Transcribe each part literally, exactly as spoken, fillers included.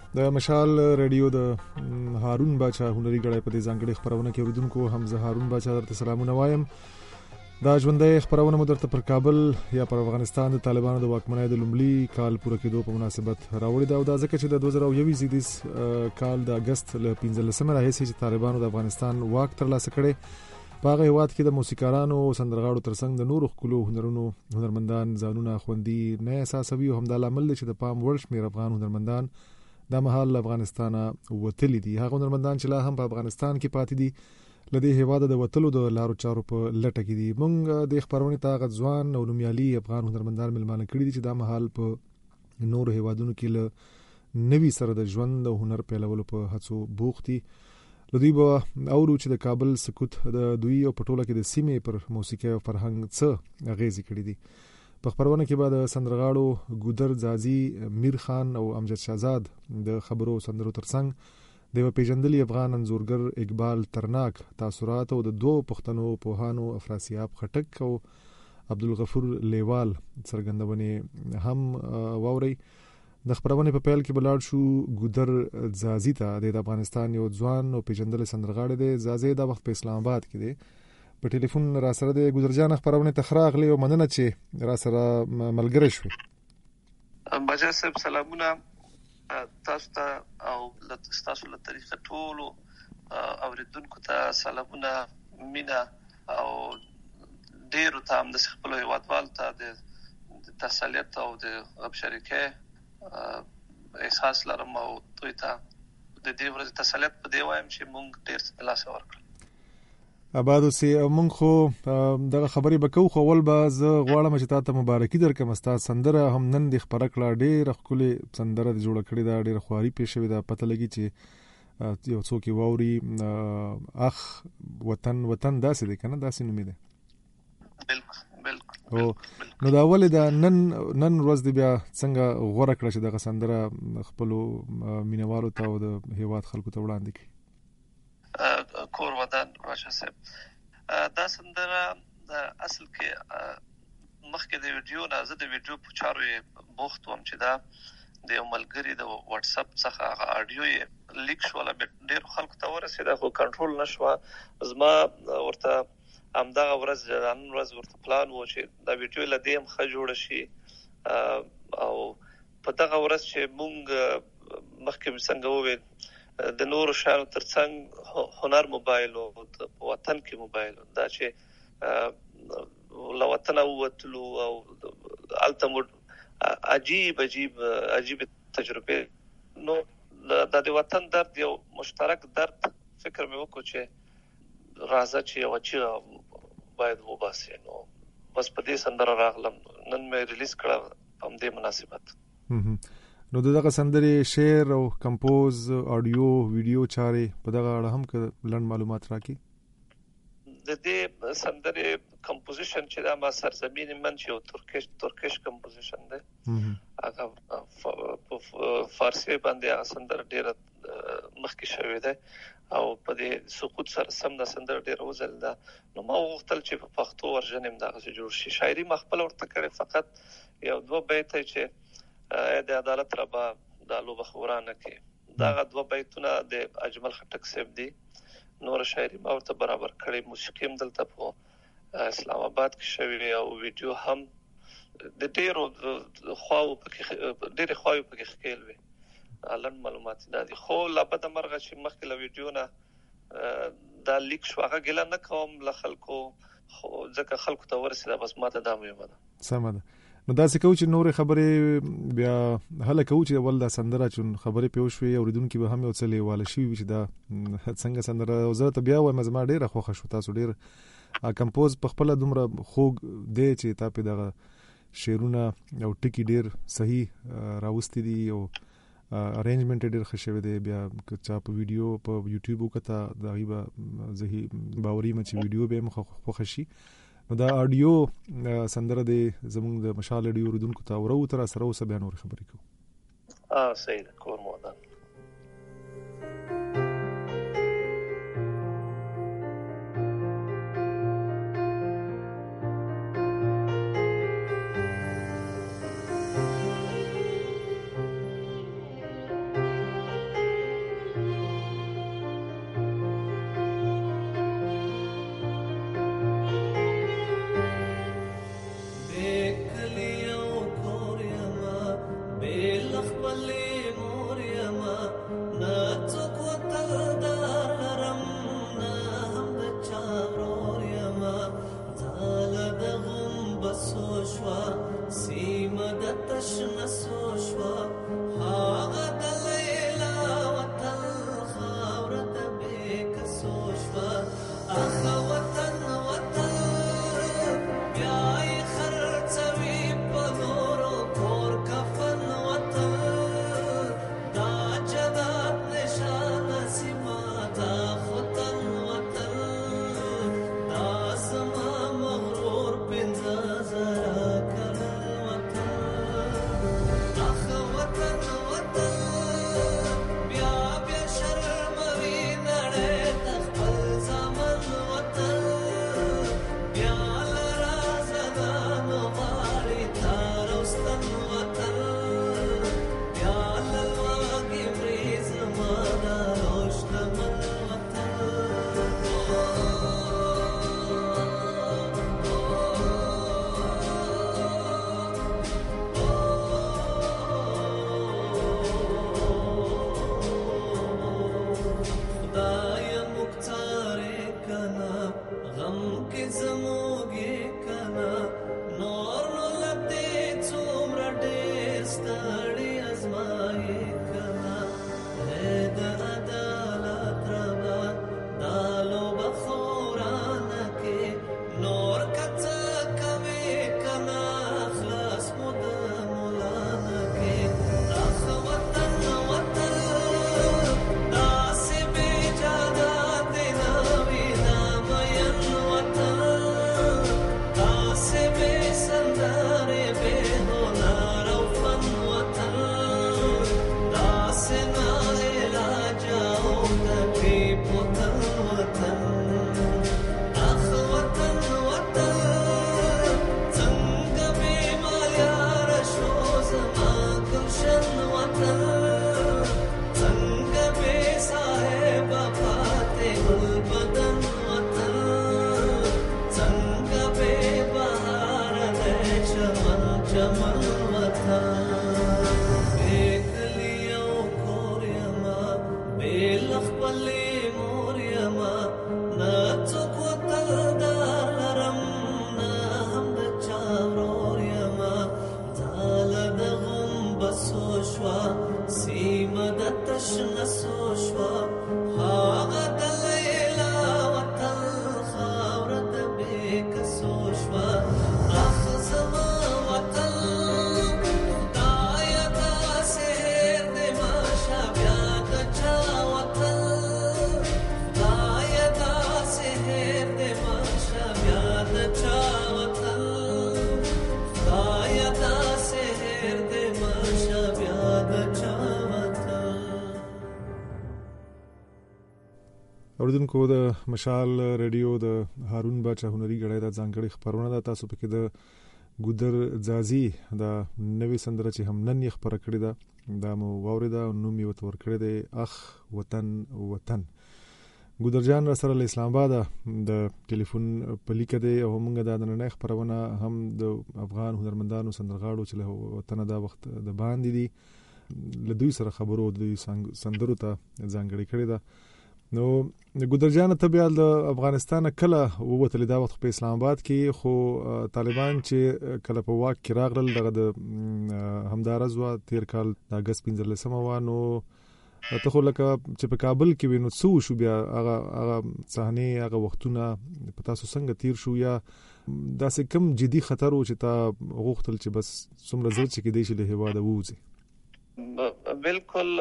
د مشال ریډیو د هارون باچا هنري غړی په دې ځانګړي خبرونه کې اوریدونکو حمزه هارون باچا درته سلامونه وایم. دا ژوندۍ خبرونه مو درته پر کابل یا پر افغانستان د طالبانو د واکمنۍ د لومړي کال پوره کېدو په مناسبت راوړی دا او دا ځکه چې د دوه زره یو زیدیس کال د اگست ل پنځلسمه راهیسې چې طالبانو د افغانستان واک ترلاسه کړي په هغه هیواد کې د موسیقارانو او سندرغاړو ترڅنګ د نورو ښکلو هنرونو هنرمندان ځانونه خوندي نه احساسوي او همدا لامل دی چې د پام وړ شمېر افغان هنرمندان د مهال افغانستان وتلي دي. هغه هنرمندان چې لا هم په افغانستان کې پاتې دي لدې هیواد د وتلو د لارو چارو په لټه کې دي. موږ د خبرونې ته غځوان او نومیالي افغان هنرمندان ملمانه کړي دي چې دا مهال په نورو هیوادونو کې له نوي سره د ژوند او هنر پیلولو په هڅو بوخت دي. لدوی به اورو چې د کابل سکوت د دوی او پټوله کې د سیمې پر موسیقي او فرهنګ څه اغیزې کړي دي. په خبرونه کې به د سندرغاړو ګودر زازي، میر خان او امجد شهزاد د خبرو سندرو ترڅنګ د یو پیژندلي افغان انځورګر اقبال ترناک تاثرات او د دوه پښتنو پوهانو افراسیاب خټک او عبدالغفور لیوال څرګندونې هم واوري. د خبرونې په پیل کې بلاړ شو ګودر زازي ته. د افغانستان یو ځوان او پیژندل سندرغاړی دی. زازي دا وخت په اسلام آباد کې دی. په ټلیفون را سره د ګودر جان خبرونه ته خراغلی او مننه چې را سره ملګری شوي. بجا صاحب سلامونه تاسو ته او تاسو له طریقه ټولو اوریدونکو ته سلامونه، مینا او ډیرو ته هم د خپل هیوادوال ته د تسلیت او د غب شریکه احساس لرم او دوی ته د دې ورځې تسلیت په دی وایم چې مونږ ډیر څه لاس ورکړل. آباد اوسې. مونږ خو دغه خبرې به کوو، خو اول به زه غواړم چې تا ته مبارکي درکړم. ستا سندره هم نن دې خپره کړه، ډېره ښکلې سندره دې جوړه کړې ده، ډېره خواري پې شوې ده. پته لګي چې یو څوک یې واوري اخ وطن وطن داسې دی که نه، داسې نومې دی. بالکل بالکل. نو دا ولې دا نن نن ورځ دې بیا څنګه غوره کړه چې دغه سندره خپلو مینوالو ته او د هیواد خلکو ته وړاندې کړي؟ کور ودان راشه صاحب دا سندره اصل کې مخکې د ویډیو نه زه د ویډیو په چارو یې بوخت وم چې دا د یو ملګري د واتس اپ څخه هغه اډیو یې لیک شو، ډېر خلکو ته ورسېده خو کنټرول نشوه. زما ورته همدغه ورځ نن ورځ ورته پلان و چې دا ویډیو له دې هم ښه جوړه شي او په دغه ورځ چې مونږ مخکې څنګه وویل د نورو شانو ترڅنګ هنر موبایل او په وطن کې موبایل دا چې له وطن ووتلو او الته عجیب عجیب عجیب تجربه نو د وطن درد یو مشترک درد فکر مې وکړ چې راځه چې یو چې باید وباسي. نو بس په دې سندره راغلم، نن مې ریلیز کړه په دې مناسبت. نو دغه سندرې شعر او کمپوز آډیو ویډیو چارې په دغه اړه هم که لنډ معلومات راکړي. د دې سندرې کمپوزیشن چې دا ما سرزمین من چې یو ترکیش ترکیش کمپوزیشن دی، هغه په فارسی باندې هغه سندره ډیره مخکې شوې ده او په دې سقوط سره سم د سندره ډیره وزل ده. نو ما وغوښتل چې په پښتو ورژن هم دغه جوړ شي. شاعري ما خپل ورته کړې، فقط یو دوه بیت چې د عدالت ربا د لوبه خورانه کې دغه دوه بیتونه د اجمل خټک صاحب دي. نور شاعري ما ورته برابر کړې، موسیقي هم دلته په اسلام آباد کې شوې او ویډیو هم د ډیرو خواو پکې ډیره خواو پکې ښکېل وي. لن معلومات دا دي خو لابد مرغه چې مخکې له ویډیو نه دا لیک شو هغه ګله نه کوم له خلکو، خو ځکه خلکو ته ورسېده بس ماته دا مهمه ده. سمه ده. نو داسې کوو چې نورې خبرې بیا هله کوو چې اول دا سندره چون خبرې پې وشوې اورېدونکي به هم یو څه لیواله شوي وي چې دا څنګه سندره. زه ته بیا وایم زما ډېره خوښه شو، تاسو ډېر کمپوز په خپله دومره خوږ دی چې تا پې دغه شعرونه او ټکي ډېر صحیح راوستي دي او ارینجمنټ یې ډېر ښه شوی دی. بیا که چا په ویډیو په یوټیوب وکته د هغې به زه باوري یم چې ویډیو به یې هم خوښه شي. نو دا آډیو سندره دی زمونږ د مشال ریډیو اوریدونکو ته ورو تر سره اوسه بیا نور خبرې کوو. اه صحیح ده. کور مودان اوریدونکو د مشال ریډیو د هارون باچا هنري غړې د ځانګړي خبرونه د تاسو پکې د ګودر ځازي د نوې سندره چې هم نن یې خبره کړې ده دا مو واوریده نو می وتور کړې ده اخ وطن وطن ګودر جان سره له اسلام آباد د ټلیفون په لیکه ده او موږ د نن خبرونه هم د افغان هنرمندانو سندرغاړو چې له وطن دا وخت د باندې دي له دوی سره خبرو د سندرو ته ځانګړي کړې ده نو ګودر جان ته بیا د افغانستان کله ووتل دا وخت په اسلام آباد کې خو طالبان چې کله په واک کې راغلل دغه د همدارز وا تیر کال د اگست پنځلسمه و نو ته خو لکه چې په کابل کې وینو څو شو بیا هغه هغه صحنه هغه وختونه په تاسو څنګه تیر شو یا داسې کم جدي خطر و چې تا غوښتل چې بس څومره زر چې کې دی چې له هوا د ووځي بالکل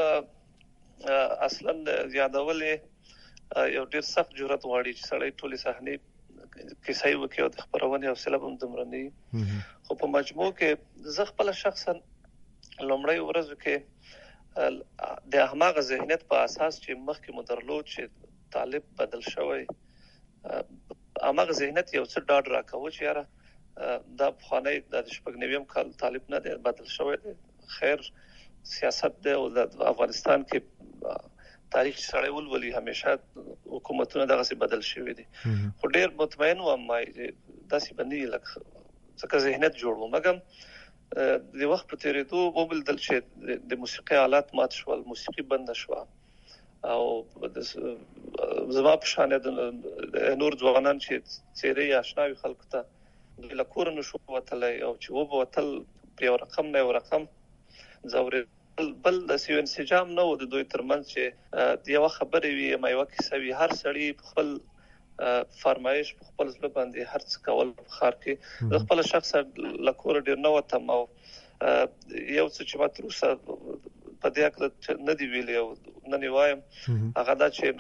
اصلا یادولې یو ډیر سخت جرأت غواړي چې سړی ټولې صحنې کیسې وکړي او د خبرونه او سلام هم دمرني خو په مجموع کې زه خپل شخصا لومړی ورځ کې د هماغه ذهنیت په اساس چې مخکې مدرلود چې طالب بدل شوی هماغه ذهنیت یو څه ډاډ راکوي چې یاره دا خانه د شپږ نویم کال طالب نه دی بدل شوی دی خیر سیاست دی او د افغانستان کې تاریخ سره ولولي همیشه حکومتونه دغه څه بدل شوی دي خو ډیر مطمئن وم ما داسې باندې لکه څنګه ذهنیت جوړو مګم د وخت په تیریدو وبل دل چې د موسیقي آلات مات شول موسیقي بند شو او زما په شان د نور ځوانان چې چیرې آشناوي خلکو ته د لکور نشو وتلای او چې وب وتل په رقم نه یو رقم زوري بل د سیو انسجام نو د دوی ترمنځ چې د یو خبرې وي ما یو کیسه وي هر سړی خپل فرمایش خپل ځل باندې هر څه کول په خار کې خپل شخص لکور ډیر نو تم او یو څه چې ما تر اوسه په دې اړه نه دی ویلي او نه نیوایم هغه دا چې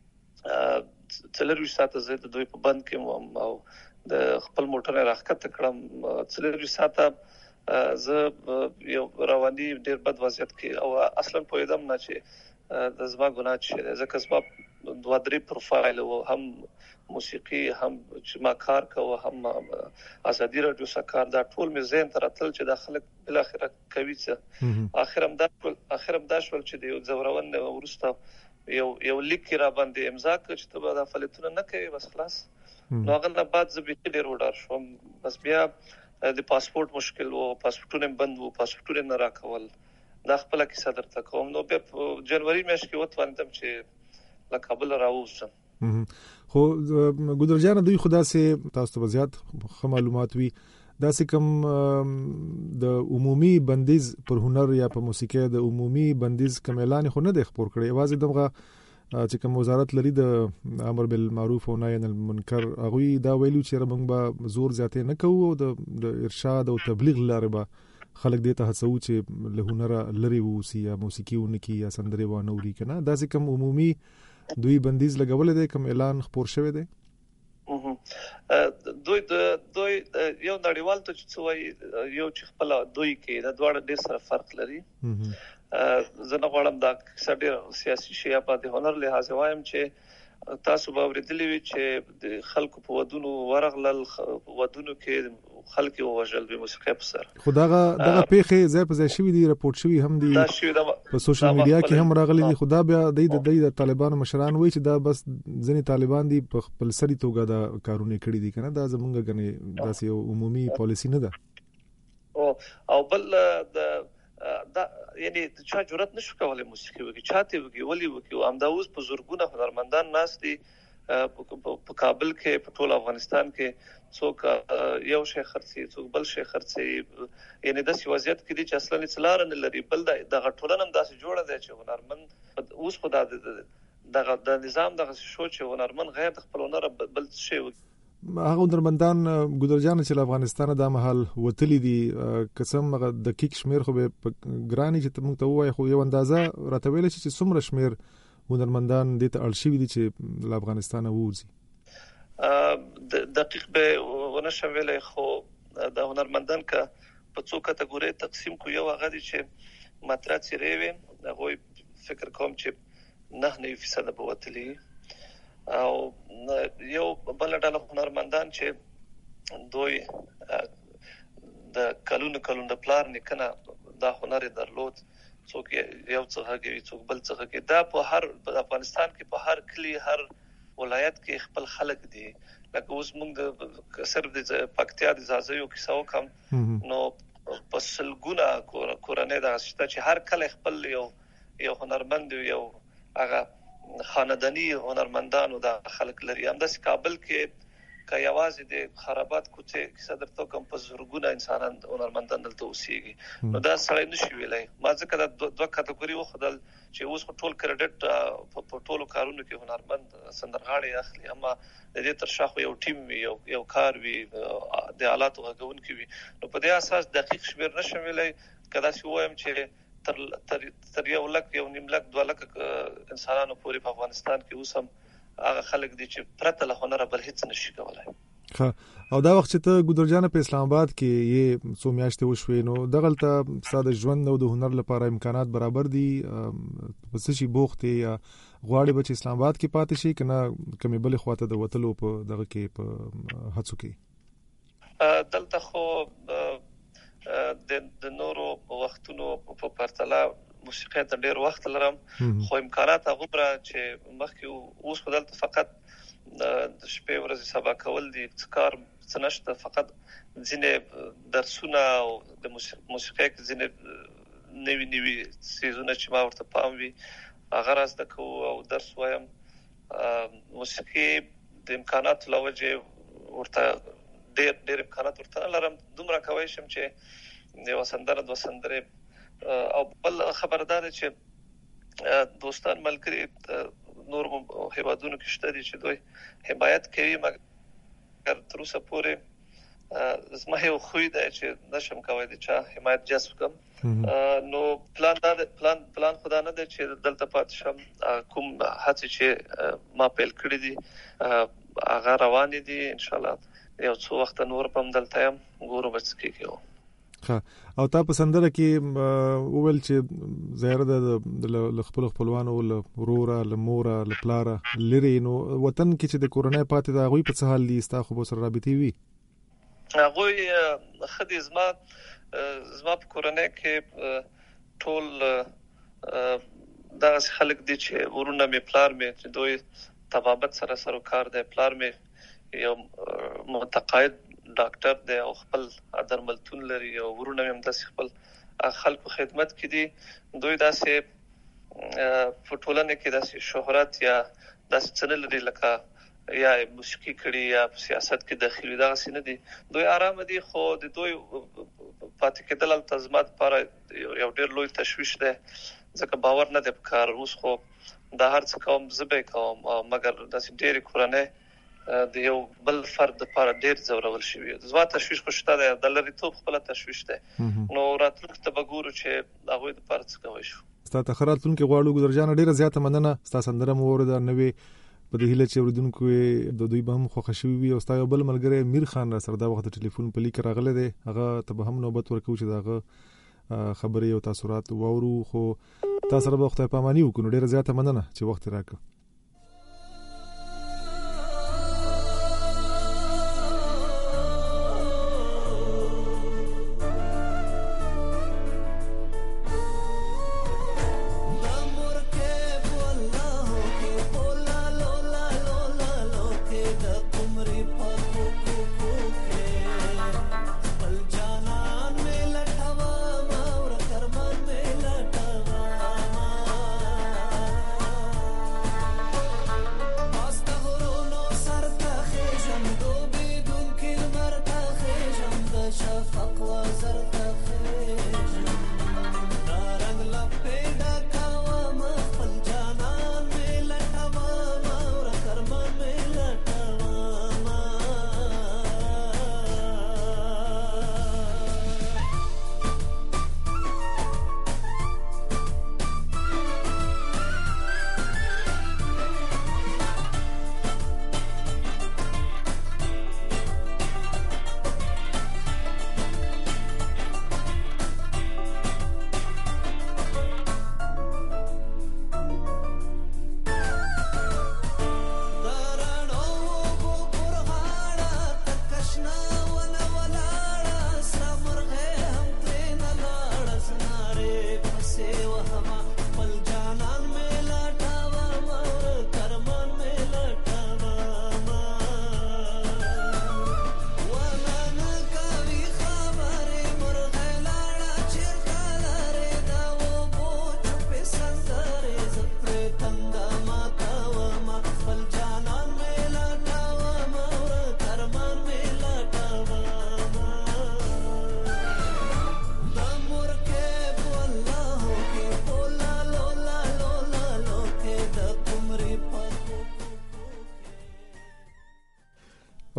څلور ساعته زه د دوی په بند کې او د خپل موټر راخته کړم څلور ساعته زه یو رواني ډیر بد وضعیت کې او اصلا پوهیدم نه چې د زما ګناه چې ځکه زما دوه درې پروفایل او هم موسیقي هم چې ما کار کوم هم ازادي رادیو سکار دا ټول مې زین تر تل چې د خلک بل اخر کوي چې اخرم دا اخرم دا شول چې د زورون ورسته یو یو لیک را باندې امضا کړ چې ته دا فعالیتونه نه کوي بس خلاص نو هغه نه بعد زه به ډیر وډار شوم بس بیا د پاسپورت مشکل وو پاسپورتونه بند وو پاسپورتونه نه راکول دا خپل کې صدر تکوم نو په جنوري میاشت کې وتوانم چې لا کابل راوځم خو ګودر جان دوی خدا سي تاسو ته زیات معلومات وي دا سه کوم د عمومي بندیز پر هنر یا په موسیقي د عمومي بندیز کوم اعلان خو نه د خبر کړي आवाज دغه چې کوم وزارت لري د امر بالمعروف او نهي عن المنکر هغه دا ویلو چې ربنګ با زور زیاتې نه کوو د ارشاد او تبلیغ لاره به خلک دې ته هڅو چې له هنر لري ووسی یا موسیقي ونکي یا سندري و نه وري کنه دا چې کوم عمومي دوی بندیز لګول دي کوم اعلان خبر شوی دی دوی دوی یو نړیوال ته چې یو چې خپل دوی کې د دوه ډېر سره فرق لري زه نه غواړم دا څډه سیاسي شی په د هنر لحاظ وایم چې تاسو به ورېدلې وي چې د خلکو په ودونو ورغلل ودونو کې خلک وژل به موسیقي په سر خداغه دغه پیخه ځای په ځای شوی دی راپورټ شوی هم دی په سوشل میډیا کې هم راغلي دي خدا بیا د د طالبانو مشران وایي چې دا بس ځنی طالبان دي په خپل سری توګه دا کارونه کړی دي کنه دا زمونږ غني داسې یو عمومي پالیسی نه ده او او بل د دا یعنی چا جرأت نشو کولای موسیقي وکړي، چاته وکړي، ولي وکړي. او همدا اوس په زورګونه هنرمندان ناس دي په کابل کې، په ټول افغانستان کې، څوک یو شي خرڅي، څوک بل شي خرڅي. یعنی د وضعیت کې دي چې اصلا اصلار نه لري. بل د غټولن هم داسې جوړه ده چې هنرمند اوس خو د د نظام دغه شو چې هنرمند غیر د خپل هنر بل شي. هغه هنرمندان ګذرجان چې افغانستان د محل وتلی دي قسم د کیک شمیر خو به ګرانی چې موږ ته وای، خو یو اندازه راته ویل چې څومره شمیر هنرمندان د ته ارشیوي دي چې له افغانستان ووزي. دقیق به ونشم ویلای، خو د هنرمندان کا په څو کټګوري تقسیم کو. یو هغه دي چې مطرح چیرې وي، هغه فکر کوم چې نه نه فیصد به وتلی، او یو بل ډول هنرمندان چې دوی د کلونو کلونو د پلار نکنه دا هنر درلود، څوک یو څه هغه څوک بل څه هغه. دا په هر افغانستان کې په هر کلی هر ولایت کې خپل خلک دي. لکه اوس موږ د صرف د پکتیا د زازیو کیسو کم نو په سلګونه کورنۍ د شته چې هر کله خپل یو یو هنرمند یو هغه خاندانی هنرمندانو د خلک لري. هم د کابل کې کا یوازې د خرابات کوڅه کې صدر تو کم په زورګونه انسانان هنرمندان دلته اوسېږي. نو دا سړی نشي ویلای. ما ځکه د دوه کټګوري وخدل چې اوس ټول کریډټ په ټولو کارونو کې هنرمند سندرغاړي اخلي، اما د دې تر شاخو یو ټیم وي، یو یو کار وي، د آلاتو غږونکي وي. نو په دې اساس دقیق شمیر نشم ویلای. کدا چې وایم چې تر تر تر یو لک یو نیم لک دوه لک انسانانو پورې په افغانستان کې اوس هم هغه خلک دي چې پرته له هنر بل هیڅ نشي کولای. ها او دا وخت چې ته ګذرجان په اسلام آباد کې یې څو میاشتې وشوې، نو دغلته ستاسو ژوند او د هنر لپاره امکانات برابر دي؟ پس شي بوختي یا غواړي به چې اسلام آباد کې پاتې شي کنه کمې بلې خواته د وتلو په دغه کې په هڅو کې؟ دلته خو د د نورو وختونو په پرتله موسیقي ته ډیر وخت لرم، خو امکانات هغه چې مخکې اوس خو دلته فقط د شپې ورځې سبا کول دي، کار څه نشته، فقط ځینې درسونه او د موسیقي کې ځینې نوي نوي سیزونه چې ما ورته پام وي هغه راځه کوو او درس وایم. موسیقي د امکانات لوجه ورته ډیر ډیر امکانات ورته لرم، دومره کوي شم چې یو سندره دو سندره. او بل خبردار چې دوستان ملګری نور هیوادونو کې شته دي چې دوی حمایت کوي، مګر تر اوسه پورې زما یو خوی دی چې نشم کوي د چا حمایت جذب کوم. نو پلان دا پلان پلان خدا نه دی چې دلته پات شم. کوم هڅه چې ما پیل کړې دي هغه روان دي، ان شاء الله یو څو وخت نور په دلته يم ګورو بس کېږي. او تا په سندره کې وویل چې زهره د خپل خپلوانو له ورورا له مورا له پلارا لري، نو وطن کې چې د کورونای پاتې دا غوي په څه حال دي؟ ستا خو به سره رابطي وي؟ هغه خدي زما زما په کورونای کې ټول دا خلک دي چې ورونه می پلار می چې دوی طبابت سره سره کار دی، پلار می یو متقاعد ډاکټر دی او خپل درملتون لري، او ورونه هم د خپل خلکو خدمت کې دي. دوی داسې په ټولنه کې داسې شهرت یا داسې څه لري لکه یا موسیقي کړي یا سیاست کې داخلي دا څه نه دي. دوی آرام دي، خو د دوی پاتې کېدل التزامات لپاره یو ډېر لوی تشویش دی، ځکه باور نه دی په کار. اوس خو دا هر څه کوم زبې کوم، مګر داسې ډېر کورنۍ د یو بل فرد لپاره ډیر زورول شي. زما تشویش خوشته ده، د لری توپ خپل تشویش ده. نو راتلونکي ته وګورو چې هغه د پاره څه کوي شو. ستاسو خراتونکو غواړو ګذرجان ډیره زیاته مننه. ستاسو سندره مو ورده نوې په دې هله چې وردونکو د دوی به هم خوښ شوي وي. او ستاسو بل ملګری میر خان را سره دا وخت ټلیفون په لیک راغله دی، هغه ته به هم نوبت ورکو چې داغه خبرې او تاثیرات وورو. خو تاسو سره به خدای پاماني وکړو. ډیره زیاته مننه چې وخت راکړ. पल जाना में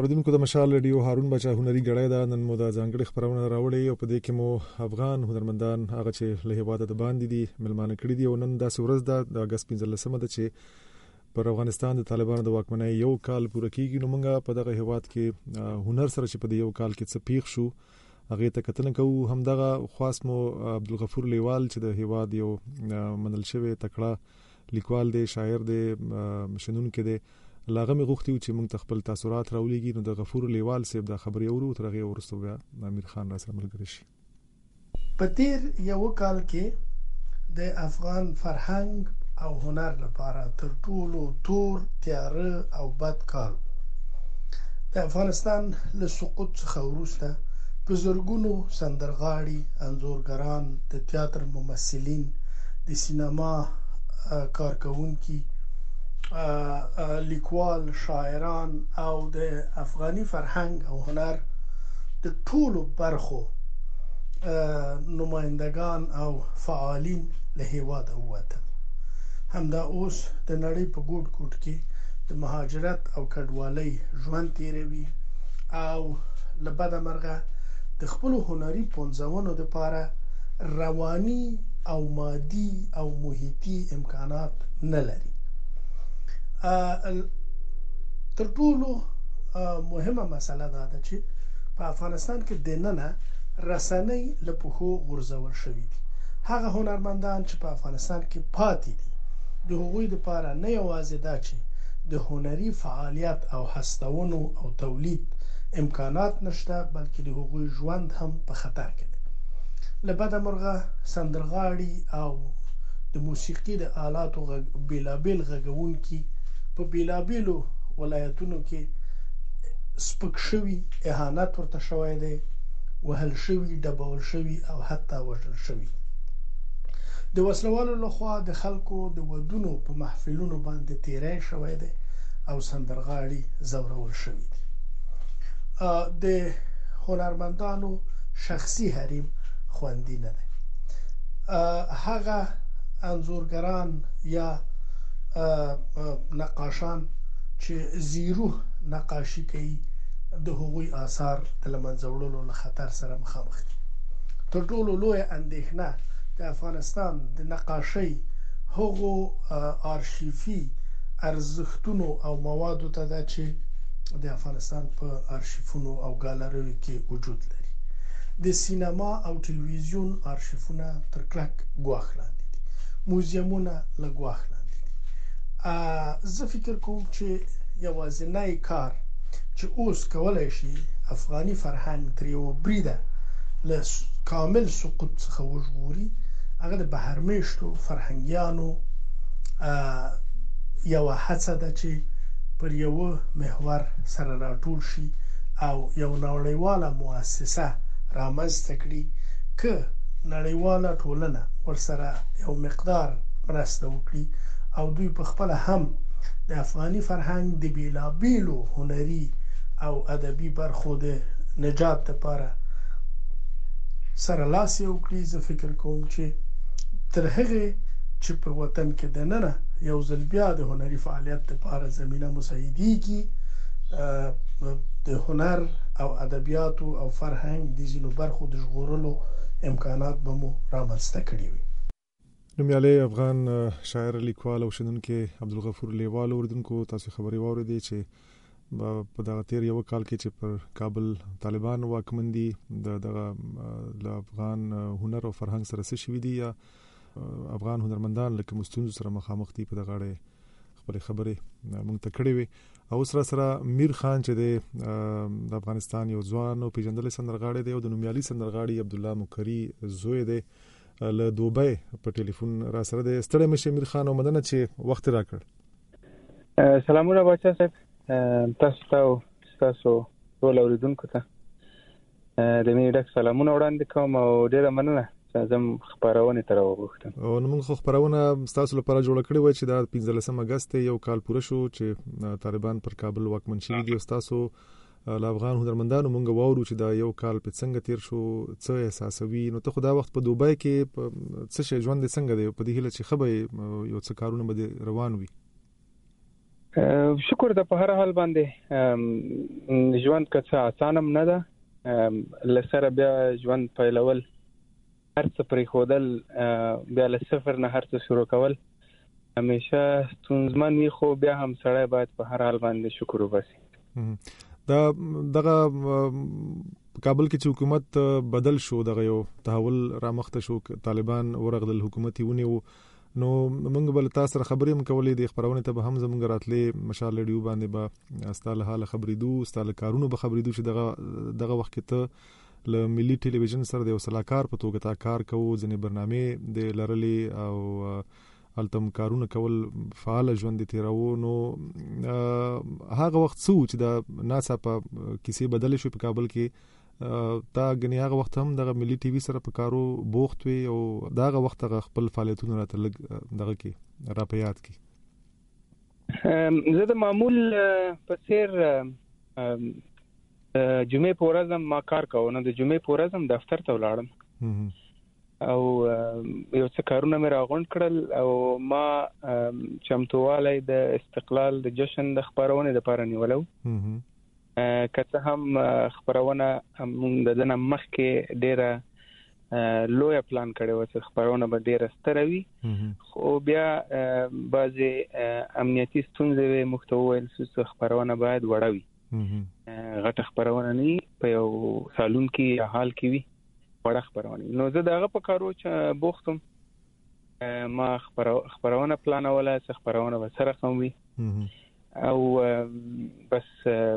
اوردونکو د مشال ریډیو هارون بچا هنري غړای دا نن مو د ځانګړي خبرونه راوړي او په دې کې مو افغان هنرمندان هغه چې له هیواده د باندې دي ملمانه کړی دي او نن د سورز د اگست پنځلسمه ده چې پر افغانستان د طالبانو د واکمنۍ یو کال پوره کیږي. نو موږ په دغه هیواد کې هنر سره چې په یو کال کې څه پیښ شو هغه ته کتنه کوو. هم دغه خاص مو عبدالغفور لیوال چې د هیواد یو منل شوی تکړه لیکوال دی، شاعر دی، شنونکو دی، لاغه می غوښتي چې موږ خپل تاثیرات راولېږي. نو د غفور لیوال صاحب د خبري اورو تر هغه ورسته بیا امیر خان را سره ملګری شي. په تیر یو کال کې د افغان فرهنګ او هنر لپاره تر ټولو تور، تیاره او بد کال د افغانستان له سقوط څخه وروسته په زرګونو سندرغاړي، انځورګران، د تیاتر ممثلین، د سینما کارکونکي، لیکوال، شاعران او د افغاني فرهنګ او هنر د ټولو برخو نمائندگان او فعالین له هیواده ووتل. همدا اوس د نړۍ په ګوټ ګوټ کې د مهاجرت او کډوالۍ ژوند تیروي او له بده مرغه د خپل هنري پنځونو لپاره رواني او مادي او محیطي امکانات نه لري. تر ټولو مهمه مسله دا ده چې په افغانستان کې دننه رسنۍ له پخو غورځول شوي دي. هغه هنرمندان چې په افغانستان کې پاتې دي د هغوی لپاره نه یوازې دا چې د هنري فعالیت او هستونو او تولید امکانات نشته، بلکې د هغوی ژوند هم په خطر کې دی. له بده مرغه سندرغاړي او د موسیقي د آلاتو بیلابیل غږونکي په بیلابیلو ولایتونو کې سپک شوي، اهانت ورته شوی دی، وهل شوي، ډبول شوي او حتی وژل شوي. د وسلوالو لخوا د خلکو د ودونو په محفلونو باندې تیری شوی دی او سندرغاړي ځورول شوي دي. د هنرمندانو شخصي حریم خوندي نه دی. هغه انځورګران یا نقاشان چې زیرو نقاشي کوي د هغوی آثار د لمنځه وړلو له خطر سره مخامخ دي. تر ټولو لویه اندېښنه د افغانستان د نقاشۍ هغو آرشیفي ارزښتونو او موادو ته ده چې د افغانستان په آرشیفونو او ګالریو کې وجود لري. د سینما او تلویزیون آرشیفونه تر کلک ګواښ لاندې دي، موزیمونه له ګواښ لاندې دي. زه فکر کوم چې یوازینی کار چې اوس کولای شي افغاني فرهنګ تر یو بریده له کامل سقوط څخه وژغوري هغه د بهرمېشتو فرهنګیانو یوه هڅه ده چې پر یوه محور سره راټول شي او یو نړیواله مؤسسه رامنځته کړي که نړیواله ټولنه ورسره یو مقدار مرسته وکړي او دوی په خپل هم د افغاني فرهنګ د بیلابیلو هنري او ادبي برخو د نجات لپاره سره لاس یو کړي. زه فکر کوم چې تر هغې چې په وطن کې دننه یو ځل بیا د هنري فعالیت لپاره زمینه مساعدېږي، د هنر او ادبیاتو او فرهنګ د ځینو برخو د ژغورلو امکانات به مو رامنځته کړي وي. نومیالی افغان شاعر، لیکوال او شنونکی عبدالغفور لیوال اوردونکو تاسو خبري واوریدي چې په دغه تیر یو کال کې چې پر کابل طالبان واکمن دي د دغه افغان هنر او فرهنګ سره څه شوي دي یا افغان هنرمندان لکه مستونزو سره مخامخ دي. په دغه اړه خپل خبرې مونږ ته کړې وي. او سره سره میر خان چې د افغانستان یو ځوان او پیژندل سندرغاړی دی او د نومیالي سندرغاړي عبدالله مکري زوی دی له دوبۍ په ټلیفون را سره دی. ستړی مشه میر خان او مننه چې وخت راکړ. سلامونه بچا صاحب، تاسو ته تاسو ټول اوریدونکو ته د مې ډک سلامونه وړاندې کوم او ډیره مننه چې زم خبرونه تر وغوښتم. او موږ خو خبرونه تاسو لپاره جوړ کړې و چې د پنځلسم اگست یو کال پوره شو چې طالبان پر کابل واکمن شوي دي. تاسو له افغان هنرمندانو مونږ واورو چې دا یو کال په څنګه تیر شو، څه احساسوي. نو ته خو دا وخت په دوبۍ کې څه شي ژوند څنګه دی په دې هیله چې خبره یو څه کارونه به روان وي؟ شکر د په هر حال باندې ژوند که څه اسانه نه ده لسره بیا ژوند پیلول هر څه پرېښودل بیا له صفر نه هر څه شروع کول همیشه ستونزمن وي خو بیا هم سړی باید په هر حال باندې شکر وباسي. دا دغه کابل کې چې حکومت بدل شو دغه یو تحول رامخته شو طالبان ورغدل حکومت یې ونیو نو موږ بل تاسو سره خبرې هم کولې د خبرونه ته به هم زموږ راتلې مشال لډیو باندې به استاله حال خبرېدو استاله کارونه به خبرېدو چې دغه دغه وخت ته ل ملي ټلویزیون سره د وسلاکار په توګه تا کار کوو ځنې برنامه د لرلې او التم کارونه کول فعال ژوند تیرو نو هغه وخت څو چې د ناسا په کیسې بدل شو په کابل کې تا غنی هغه وخت هم د ملي ټي وي سره په کارو بوخت وي او داغه وخت هغه خپل فعالیتونه راته لګ دغه کې را په یاد کې زه د معمول په سیر جمعې په ورځ ما کار کوم نو د جمعې په ورځ دفتر ته ولاړم او یو څه کارونه مې راغونډ کړل او ما چمتووالی د استقلال د جشن د خبرونه لپاره نیولو کته هم خبرونه هم د دنه مخ کې ډیره لوی پلان کړی و چې خبرونه به ډیره ستروي خو بیا بعضی امنیتي ستونزې محتوی چې خبرونه باید وړوي غټ خبرونه نه په یو سالون کې حال کې وي وړ خبرونه نو زه دغه په کارو چې بوختم ما خبرونه پلان ولا چې خبرونه به سره کوم وي او بس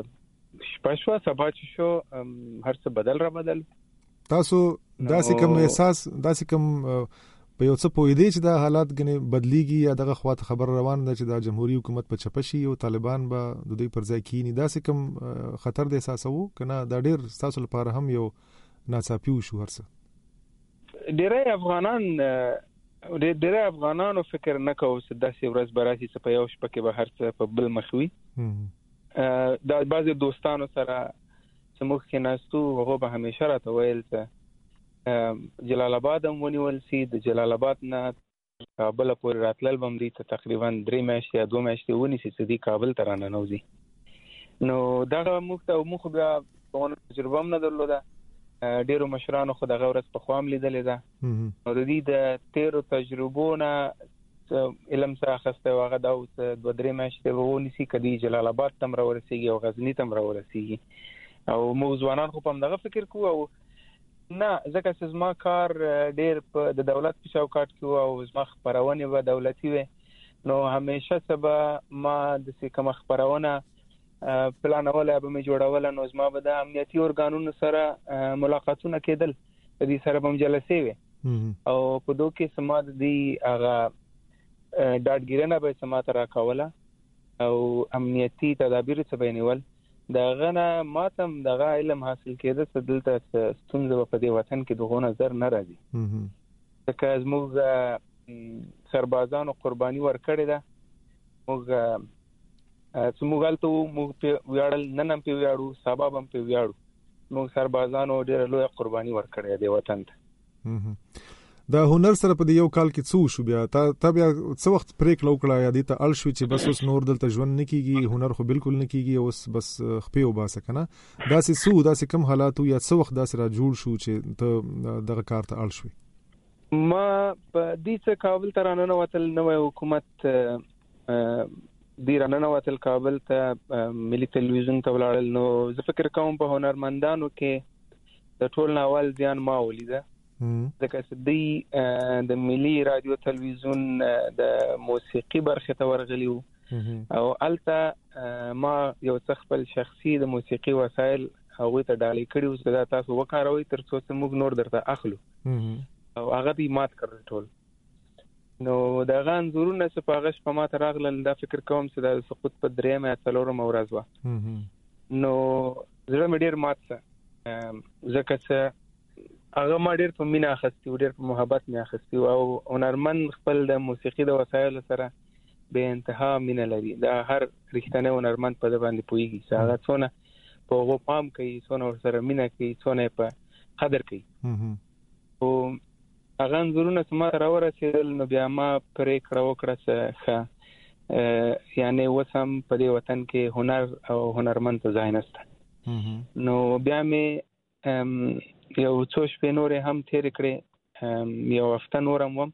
شپږ سبا چې شو هر څه بدل را بدل تاسو داسې کوم احساس داسې کوم په یو څه پوي دی چې دا حالات غني بدليږي یا دغه خواته خبر روان ده چې د جمهوریت حکومت په چپشي او طالبان به د دوی پر ځای کینی داسې کوم خطر د احساسو کنه دا ډیر تاسو لپاره هم یو ناڅاپي شو هرڅه ډیره افغانان ډیره افغانانو فکر نه کوي چې داسې ورځ براسي چې په یو شپه کې به هرڅه په بل مخوي دا بعضی دوستانو سره چې موږ کې ناستو هغه به همیشه راته ویل چې جلال آباد هم ونیول سي د جلال آباد نه کابل پورې راتلل بم دي ته تقریبا درې میاشتې یا دوه میاشتې ونیسي چې دی کابل ته راننوځي نو دا موږ ته موږ بیا په تجربه هم نه درلوده ډیرو مشرانو خو دغه ورځ په خوام لیدلې ده نو د دې د تیرو تجربونه علم څخه خسته واغه دا اوس د درې میاشتې ونیسي کدي جلال آباد تم را ورسیږي او غزنی تم را ورسیږي او موږ ځوانان خو په دغه فکر کوو او نه ځکه چې زما کار ډیر په د دولت په چوکاټ کې او زما خبرونه به دولتي وي نو همیشه سبا ما د کوم خبرونه پلان ولا به مې جوړول نو زما به د امنیتي اورګانونو سره ملاقاتونه کېدل د دې سره به جلسې وي او په دوه کې سماد دي هغه ډاډګیرنه به سمات را کوله او امنیتي تدابیر څه بینول دا غنه ماتم دغه علم حاصل کېده چې دلته ستونزه په دې وطن کې دغه نظر نه راځي ځکه زموږ سربازانو قرباني ورکړې ده موږ چې موږ الته موږ په ویاړل نن هم په ویاړو سبب هم په ویاړو موږ سربازانو ډېر لوی قرباني ورکړې ده وطن ته دا هنر سره په یو کال کې څو شو بیا تا بیا څو وخت پریکړه وکړه یا دې ته ال شو چې بس اوس نور دلته ژوند نه کیږي هنر خو بالکل نه کیږي اوس بس خپې وباسه کنه داسې څو داسې کم حالات یا څو وخت داسې را جوړ شو چې ته دغه کار ته ال شوي ما په دې څه کابل ته رانه وتل نوې حکومت دی رانه وتل کابل ته ملي ټلویزیون ته ولاړل نو زه فکر کوم په هنرمندانو کې د ټول ناول ځان ما ولیده ځکه چې دی د ملي رادیو ټلویزیون د موسیقي برخه ته ورغلی او الته ما یو څه خپل شخصي د موسیقي وسایل هغه ته ډالۍ کړي چې دا تاسو وکاروي تر څو چې موږ نور درته اخلو او هغه دې مات کړل ټول نو دا غان زورونه چې په هغه شپه ماته راغلل دا فکر کوم چې د سقوط په درېمه یا څلورمه ورځ و نو زړه مې ډېر مات څه ځکه چې هغه ما ډېر په مینا اخستي ډېر په محبت مې اخستي او هنرمند خپل د موسیقي د وسایلو سره به انتها مینا لري دا هر رښتینی هنرمند په دې باندې پوهیږي چې هغه څونه په هغه پام کوي څونه سره مینا کوي څونه په قدر کوي او هغه زورونه چې ما راورسېدل نو بیا ما پرې کړه وکړه چې یعنی وسم په دې وطن کې هنر او هنرمند ته ځای نشته. نو بیا مې یو څو شپې نورې هم تیر کړې، یو هفته نور هم وم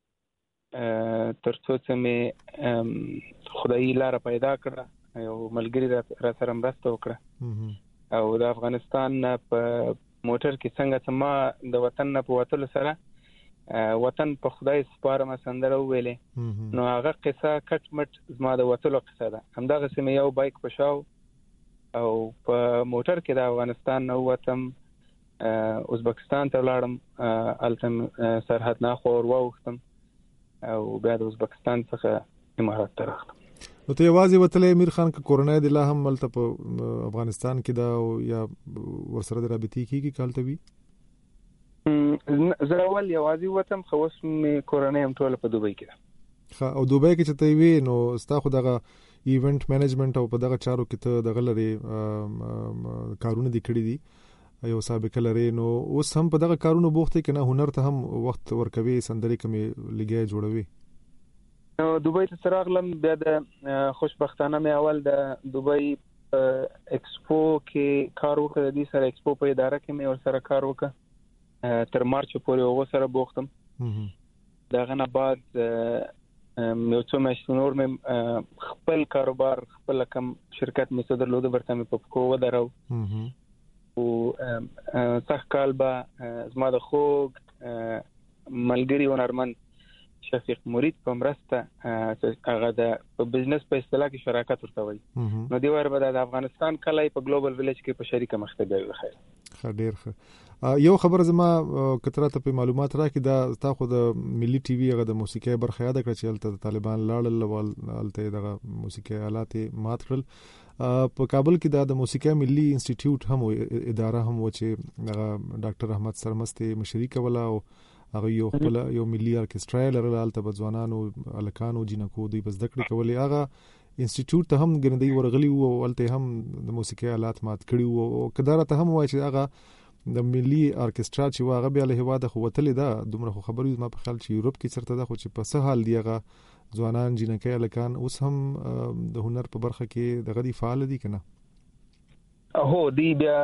تر څو چې مې خدای لاره پیدا کړه، یو ملګری را سره مرسته وکړه او د افغانستان په موټر کې څنګه چې ما د وطن نه په وتلو سره وطن په خدای سپارم سندره ویلې، نو هغه قصه کټ مټ زما د وتلو قصه ده. همدغه سمې یو بایک پښاو او په موټر کې د افغانستان نه وتم، ازبکستان ته لاړم، التم سرحد نه خو ور وختم او بیا د ازبکستان څخه امارات ته راغلم. نو ته یوازې وتلې امیر خان که کورنۍ د لا هم ملته په افغانستان کې دا یا ورسره د رابطې کېږي کالته وي؟ زه اول یوازې وتم، خو اوس مې کورنۍ هم ټوله په دوبۍ کې ده. او دوبۍ کې چې ته وې نو ستا خو دغه ایونت مینجمنت او په دغه چارو کې ته دغه لري کارونه دي کړي دي، یو سابقه لري، نو اوس هم په دغه کارونو بوخت کې نه هنر ته هم وخت ورکوي، سندرې کمې لګي جوړوي؟ نو دوبۍ ته راغلم، بیا د خوشبختانه مې اول د دوبۍ ایکسپو کې کار وکړ، د دې سره ایکسپو په اداره کې مې ور سره کار وکړ تر مارچ پورې هغه سره بوختم. داغه نه بعد یو څو میاشتې نور مې خپل کاروبار خپل کم شرکت مې څه درلوده، ورته مې په کوو درو او څخه کال به زما د خوږ ملګری هنرمند شفیق مرید په مرسته هغه د بزنس په اصطلاح کې شراکت ورته وایي، نو دی ور به د افغانستان کله په ګلوبل ویلیج کې په شریکه مخته دی. خیر ډیر ښه. یو خبر زما کتره ته په معلومات راکې، دا تا خو د ملي ټي وي هغه د موسیقي برخه یاد کړ چې هلته طالبان لاړل ولته دغه موسیقي آلات مات کړل. په کابل کې دا د موسیقي ملي انسټیټیوټ هم اداره هم و چې هغه ډاکټر احمد سرمستي مشري کوله او هغه یو خپل یو ملي ارکسترا لرله، هلته به ځوانانو الکانو جنکو دوی بس دکړې کولې. هغه انسټیټیوټ ته هم ګرندې ورغلی وو او هلته هم د موسیقي آلات مات کړي وو، او کداره ته هم وایي چې هغه د ملي ارکسترا چې هغه بیا له هواده خو وتلې ده، دومره خو خبرې ما په خیال چې یورپ کې چرته ده، خو چې په څه حال دی هغه ځوانان جنکۍ الکان اوس هم د هنر په برخه کې دغه دی فعال دي کنه؟ هو دی بیا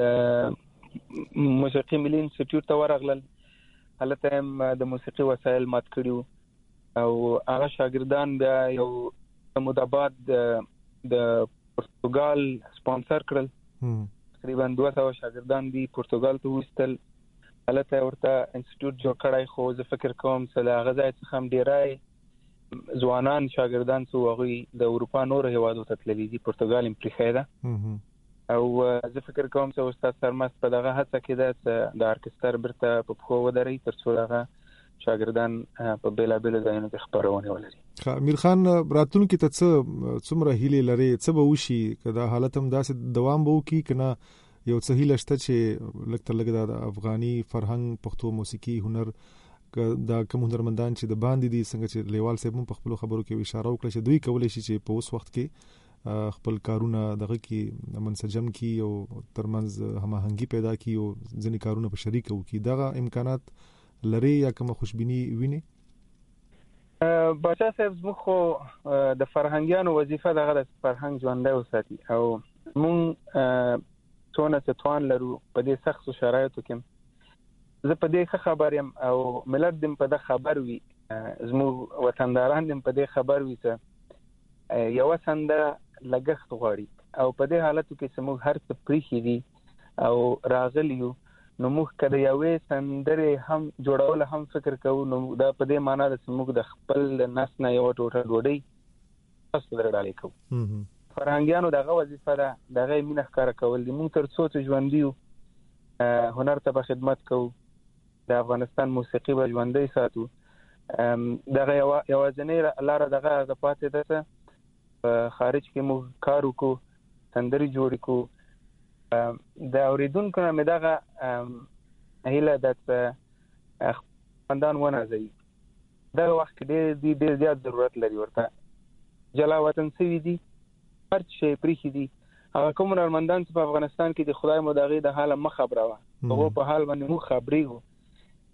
د موسیقي ملي انسټیټیوټ ته ورغلل، هلته هم د موسیقي وسایل مات کړي او هغه شاګردان بیا یو مدابات د پرتګال سپانسر کړل، تقریبا دوه سوه شاګردان دي پرتګال ته وستل، هلته ورته انسټیټیوټ جوړ کړی. خو زه فکر کوم چې له هغه ځای څخه هم ډیری ځوانان شاګردان څو هغوی د اروپا نورو هیوادو ته تللي دي، پرتګال هم پرېښی ده، او زه فکر کوم چې استاد سرمست په دغه هڅه کې ده چې د ارکستر بیرته په پښو ودروي تر څو هغه شاګردان په بیلابیلو ځایونو کې خپرونې ولري. امیر خان راتلونکي ته څه څومره هیلې لري، څه به وشي که دا حالت هم داسې دوام به وکړي که نه یو څه هیله شته چې لږ تر لږه د افغاني فرهنګ، پښتو موسیقي، هنر دا کوم هنرمندان چې د باندې دي، څنګه چې لیوال صاحب هم په خپلو خبرو کې اشاره وکړه چې دوی کولی شي چې په اوس وخت کې خپل کارونه دغه کې منسجم کړي او ترمنځ هماهنګي پیدا کړي او ځینې کارونه په شریکه وکړي، دغه امکانات لري یا کومه خوشبیني ویني؟ باچا صاحب زموږ خو د فرهنګیانو وظیفه دغه د فرهنګ ژوندی وساتي، او موږ څونه چې توان لرو په دې سختو شرایطو کې، زه په دې ښه خبر یم او ملت دې په دې خبر وي، زموږ وطنداران دې په دې خبر وي چې یوه سندره لګښت غواړي، او په دې حالتو کې چې موږ هر څه پریښي دي او راغلي یو، نو موږ که د یوې سندرې هم جوړول هم فکر کوو، نو دا په دې معنا ده چې موږ د خپل نس نه یوه ټوټه ډوډۍ تاسو در ډالۍ کوو. فرهنګیانو دغه وظیفه ده، دغه یې مینه ښکاره کول دي. موږ تر څو چې ژوندي یو هنر ته به خدمت کوو، د افغانستان موسیقي به ژوندی ساتو. دغه یوازینۍ لاره دغه هغه پاتې ده چې په خارج کې موږ کار وکړو، سندرې جوړې کړو. د اوریدونکو نه مې دغه هیله ده چې خپندان ونازوي، دغه وخت کې ډېر دي ډېر زیات ضرورت لري ورته، جلا وطن سوي دي، هر شی پریښي دي. هغه کوم هنرمندان چې په افغانستان کې د خدای مو د هغې د حاله مه خبروه، هغو په حال باندې موږ خبرېږو.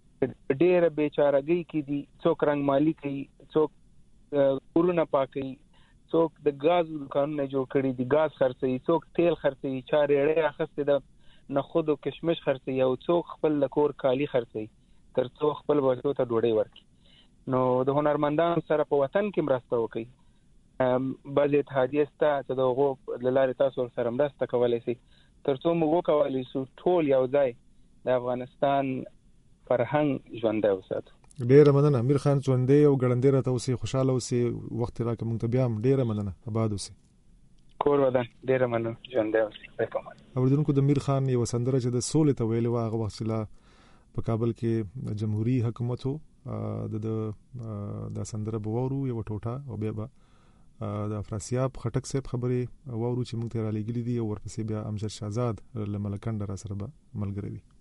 ډېره بېچارهګۍ کې دي، څوک رنګمالي کوي، څوک کورونه پاکوي، څوک د غاز دکانونه جوړ کړي دي غاز خرڅي څوک تیل خرڅي چا ریړې اخستې ده نخود او کشمش خرڅي او څوک خپل لکور کالی خرڅي تر څو خپل بچو ته ډوډۍ ورکړي نو د هنرمندانو سره په وطن کې مرسته وکړي بعضې اتحادیې سته چې د هغو له لارې تاسو سره مرسته کولی شئ تر څو موږ وکولی شو ټول یو ځای د افغانستان فرهنګ ژوندی وساتو. ډیره مننه امیر خان ژوندی او ګړندی راته اوسئ خوشحاله اوسئ وخت راکړه موږ ته بیا هم ډیره مننه آباد اوسئ کور ودان ډیره مننه ژوندی اوسئ. اوریدونکو د امیر خان یو سندره چې د سولې ته ویلې وه هغه وخت چې لا په کابل کې جمهوریت حکومت و د دا سندره به واورو یو ټوټه او بیا به د افراسیاب خټک صاحب خبرې واورو چې موږ ته را لېږلي دي او ورپسې بیا امجد شهزاد له ملکنډه را سره به ملګری وي.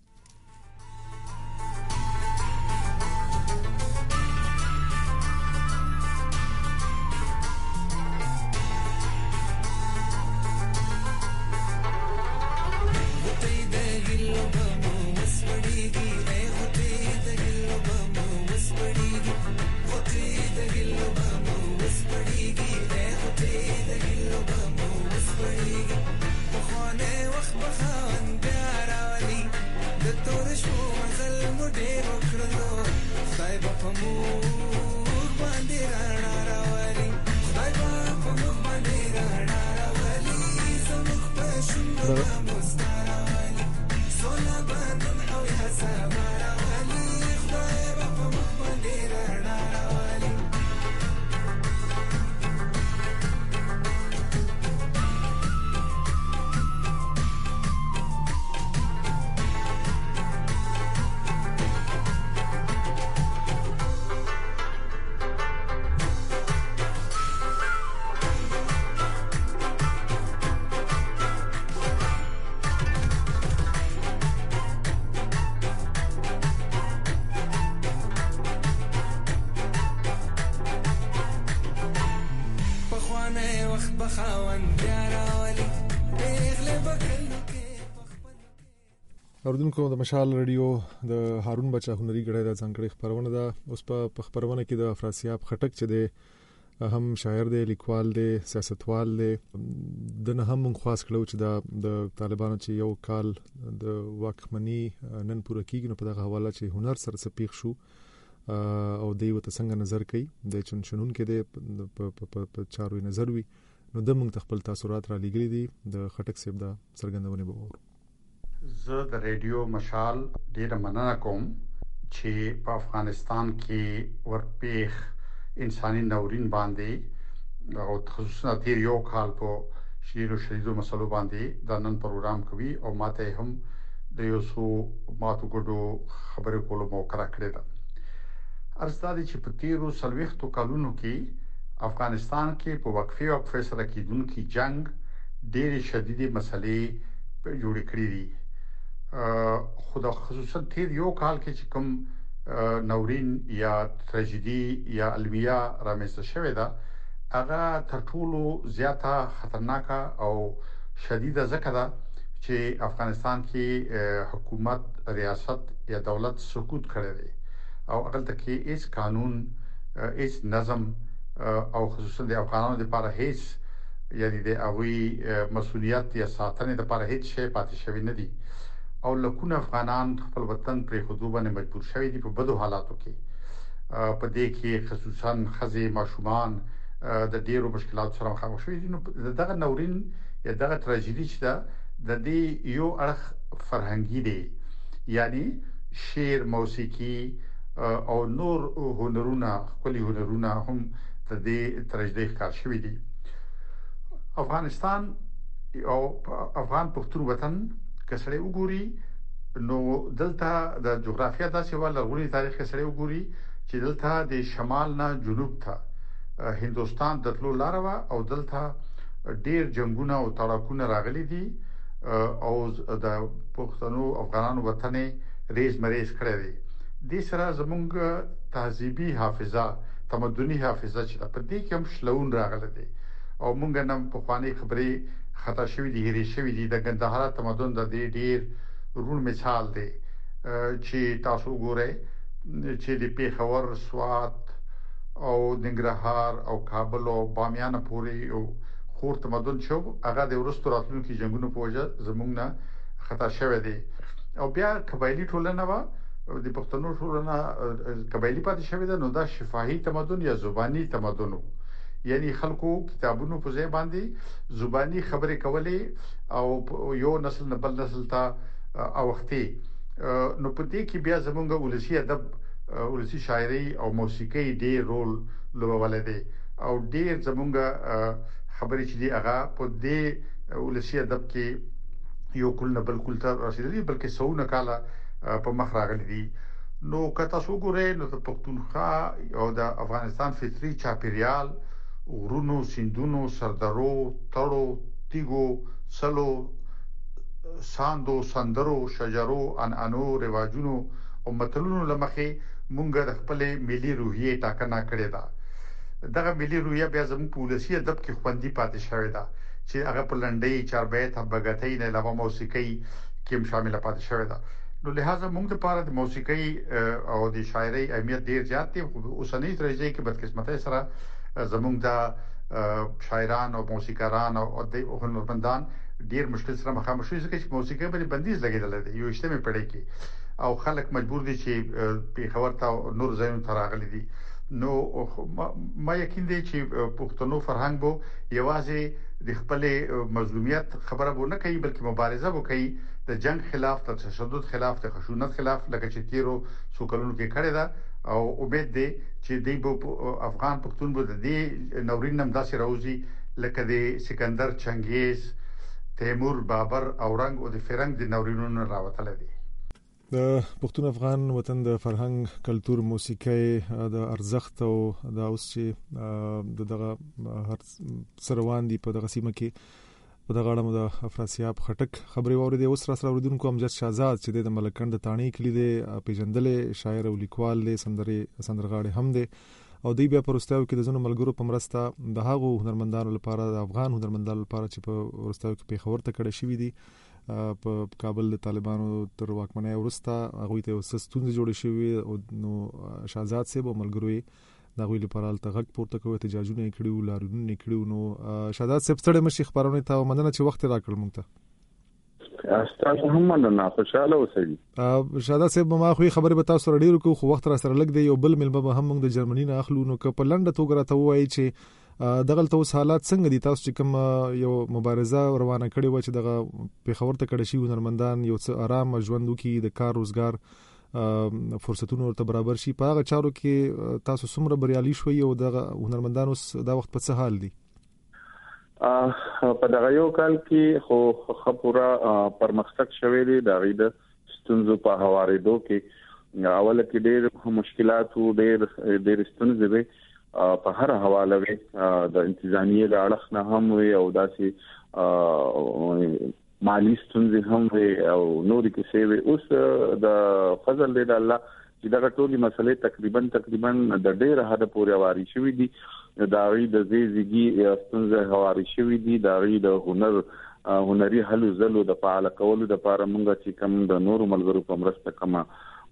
اوردونکو د مشال رادیو د هارون بچا هنري غړي د ځانګړي خبرونه ده اوس په خبرونه کې د افراسیاب خټک چې د هم شاعر دی لیکوال دی سیاستوال دی د نه هم خاص کړو چې د طالبانو چې یو کال د واکمنی نن پوره کیږي نو په دغه حواله چې هنر سره سپیخ شو او دی وته څنګه نظر کوي د چون شنون کې د په چارو نظر وي نو د موږ خپل تاثیرات را لګري دي د خټک صاحب د سرګندونه به ورو. زه د ریډیو مشال ډیره مننه کوم چې په افغانستان کې ورپېخ انساني ناورین باندې او خصوصا تیر یو کال په شیر او شریدو مسلو باندې د نن پروګرام کوي او ماته هم د یو څو ماتو ګډو خبرې کولو موقع راکړې ده. ارزدادي چې په تیرو سلويختو کالونو کې افغانستان کې په وقفه او فیصله کېدونکو جنگ ډېرې شدیدې مسلې جوړې کړې دي. خدا خصوصا تیر یو کال کې چې کوم ناورین یا تراژیدي یا الویا رامنځته شوې ده هغه تر ټولو زیاته خطرناکه او شدیده ځکه ده چې افغانستان کې حکومت ریاست یا دولت سقوط کړی دی او هغه کې هیڅ قانون هیڅ نظم او خصوصا د افغانانو لپاره هیڅ یعنی د اوی مسؤلیت یا ساتنې لپاره هیڅ شی پاتې شوی نه دی او لکونه افغانان خپل وطن پر خودو باندې مجبور شوی دي په بدو حالاتو کې په دې کې خصوصا خزې ماشومان د ډیرو مشکلاتو سره مخامخ شوي دي. نو دغه ناورین یا دغه تراژیدي چې ده د دې یو اړخ فرهنګي دی یعنی شعر موسیقي او نور هنرونه خپل هنرونه هم د دې تراژیدي ښکار شوي دي. افغانستان او افغان پښتون وطن کسړې وګوري نو دلته د جغرافیه داسې ول لرغونی تاریخ کسړې وګوري چې دلته د شمال نه جنوب ته هندستان د تلو لار و او دلته ډیر جنگونه او تړاکونه راغلي دي او د پښتنو افغانانو وطن ریز مریز کړی دی. د سره زمونږ تهذیبي حافظه تمدني حافظه چې په دې کې هم شلون راغلی دی او مونږ نن په خواني خبرې خطا شوی دی هری شوی دی د ګندهارا تمدن د دې ډیر رون مثال دی چې تاسو ګورئ چې د پیښور سوات او ننګرهار او کابل او بامیان پورې او خور تمدن شو هغه د ورستو راتلونکو جنگونو په وجه زمونږ نه خطا شوه دي او بیا قبایلی ټولنه وا د پښتنو ټولنه قبایلی پاتې شوه ده نو دا شفاهي تمدن یا زبانی تمدن یعنی خلکو کتابونو په ځای باندې زبانی خبرې کولې او یو نسل نه بل نسل ته اوختي نو په دې کې بیا زمونږ ولسی ادب ولسی شاعري او موسیقي ډېر رول لوبولی دی او ډېر زمونږ خبرې چې دی هغه په دې ولسی ادب کې یو کول نه بل کول ته رسیدلی بلکې سونه کاله په مخ راغلي دي نو کته سو ګورې نو د پښتونخوا او د افغانستان فطري چاپیریال ورونو سیندونو سردارو تړو تیګو سلو ساندو سندرو شجرو ان انو رواجونو او متلونو لمخې مونږ د خپل ملي روحیه ټاکنه کړې ده دغه ملي روحیه بیا زموږ پولیسي ادب کې خوندې پاتې شوې ده چې هغه په لنډۍ چاربیت بغتۍ نه علاوه موسیقي کې شامل پاتې شوې ده نو لہذا موږ د پاره د موسیقي او د شاعري اهمیت ډیر زیات دی اوسنۍ درجه کې بدقسمتۍ سره زموږ د شاعران او موسیقاران او د هنرمندان ډیر مشکل سره مخامخ شي ځکه چې موسیقي باندې بندیز لګیدل دی یو اجتماعي پړې کې او خلک مجبور دي چې په خبر ته نور ځایونو ته راغلي دي نو ما یقین دی چې پښتنو فرهنګ بو یوازې د خپل مظلومیت خبره بو نه کوي بلکې مبارزه بو کوي د جنگ خلاف د تشدد خلاف د خشونت خلاف لکه چې تیرو سوکلونو کې کړی دا او امید دی چې دی بو افغان پښتون بو د دې نورین نم داسې راوځي لکه د سکندر چنګیز تیمور بابر اورنګ او د فرنګ د نورینونو راوتل دي د پښتون افغان وطن د فرهنګ کلچر موسیقي د ارزښت او د اوس چې دغه هر سروان دی په دغه سیمه کې په دغه اړه د افراسیاب خټک خبري ووري اوس را سره وروډونکو امجد شهزاد چې د ملکند تانی کلی دی پیجندلې شاعر او لیکوال دی سندري سندرغاړي هم دی او دی بیا پرستاو کې د زنو ملګرو په مرسته د هغو هنرمندانو لپاره د افغان هنرمندانو لپاره چې په ورستاو کې په خبرته کړه شوې دي په کابل د طالبانو تر واکمنۍ وروسته هغه ته وسستون جوړ شوی او نو شهزاد صاحب ملګری دا غوې لپاره التغک پورته کوي احتجاجونه کړیو لارونه کړیو نو شهزاد صاحب ستړي مشي خبرونه ته مننه چې وخت راکړل مونږ ته استاد هم مننه خوشاله اوسئ شهزاد صاحب ما خو خبرې به تاسو رډیرو کو خو وخت را سره لګ دی یو بل ملبه به هم موږ د جرمني نه اخلو نو که په لنډه توګه راته وایي چې دغه توس حالات څنګه دي تاسو چې کوم یو مبارزه روانه کړې و چې دغه په خبرته کړه شي هنرمندان یو څه آرام ژوند وکي د کار روزګار فرصتونو ورته برابر شي په هغه چارو کې تاسو څومره بریالي شوي او دغه هنرمندانو دا وخت په څه حال دي په دغه یو کال کې خو خپورا پرمختګ شوی دی د غید ستونزو په هوارېدو کې اوله کې ډېر مشکلات او ډېر ډېر ستونزې وي په هر حواله وي د انتظامیه د اړخ نه هم وي او داسې مالی ستونزې هم وي او نورې کیسې وي اوس د فضل دی د الله چې دغه ټولې مسلې تقریبا تقریبا د ډېر حد پورې واري شوې دي د غي د زیږي ستونزې هواري شوې دي د غي د هنر هنري هلو زلو د فعال کولو د لپاره موږ چې کوم د نورو ملګرو په مرسته کومه